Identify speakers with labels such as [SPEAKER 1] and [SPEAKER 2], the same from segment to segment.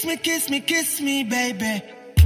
[SPEAKER 1] kiss me, baby.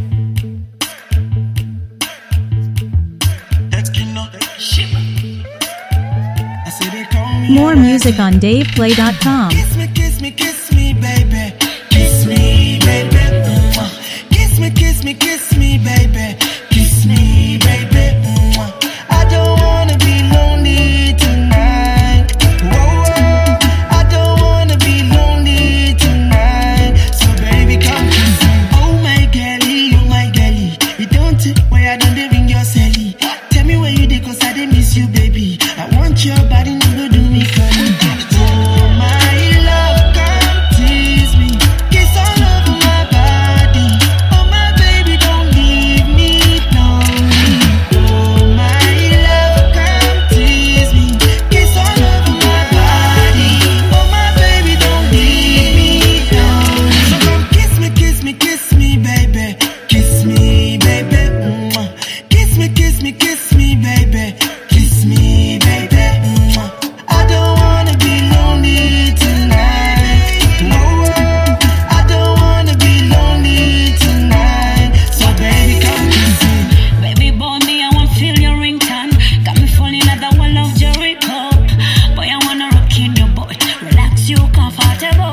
[SPEAKER 2] More music on DavePlay.com.
[SPEAKER 1] Kiss me, baby. Kiss me, baby. Kiss me, baby. Kiss me, baby. I don't wanna be lonely tonight. Whoa, I don't wanna be lonely tonight. So baby, come kiss me. Oh my girlie, you don't take why I don't ring your celly. Tell me where you dey, 'cause I dey miss you, baby. I want your body, no go do me funny. Oh my love, come tease me. Kiss all over my body. Oh my baby, don't leave me lonely. Oh my love, come tease me. Kiss all over my body. Oh my baby, don't leave me lonely. So come kiss me, baby. Kiss me, baby. Kiss me, baby. Kiss me, baby. I don't wanna be lonely tonight. No, I don't wanna be lonely tonight. So baby, come kiss me.
[SPEAKER 3] Baby boy, me, I wanna feel your ringtone. Got me falling like the wall of Jericho. Boy, I wanna rock in your boat. Relax you comfortable.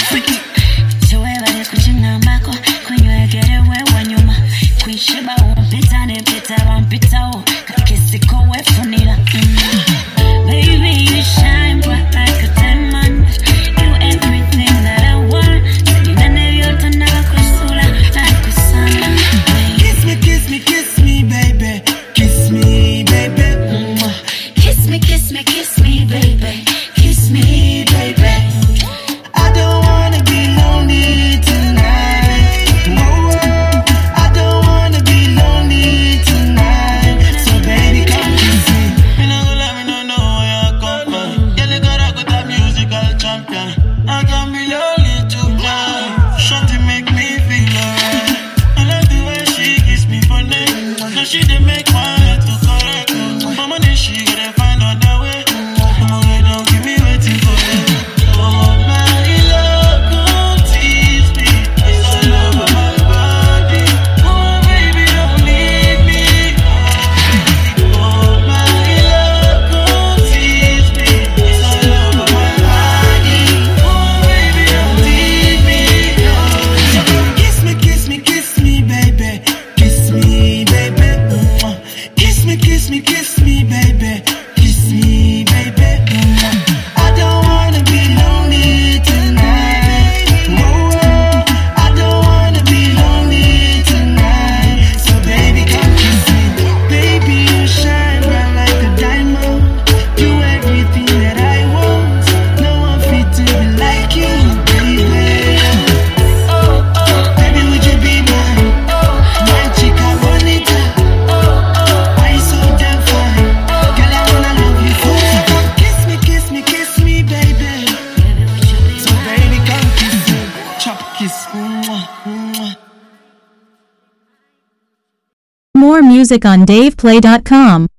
[SPEAKER 3] Chiwewe kuchina mako. Kunywe gerewe wanyuma. Kuishiba umpita nipita wampita o. Kakisi kowe funila. Baby, you shine bright like a diamond. You everything that I want. Nene yote na kusula na kusana.
[SPEAKER 1] Kiss me, baby. Kiss me, baby.
[SPEAKER 3] Kiss me, baby. Kiss me, baby.
[SPEAKER 1] I don't wanna be lonely tonight. No, I don't wanna be lonely tonight. So baby, come kiss me. You know, let me know where I come from. Girl, you got a good musical champion. I can be lonely tonight. Shorty make me feel alright. I love the way she kiss me for them. Now she dey make my head to correct. For money she gotta find other way. Don't keep me waiting for them. Oh my love, come tease me. It's all over my body. Oh baby, don't leave me. Oh my love, come tease me. It's all over my body. Oh baby, don't leave me. So come kiss me, baby. Kiss me, baby. Kiss me, baby. Kiss me, baby. I don't wanna be lonely tonight. Whoa, I don't wanna be lonely tonight. So baby, come kiss me. Baby, you shine bright like a diamond. Do everything that I want. No one fit to be like you, baby. Baby, would you be mine? My chica bonita. I so damn fine. Girl, I wanna love you forever. Come kiss me, baby. So baby, come kiss me. Chop kiss.
[SPEAKER 2] More music on DavePlay.com.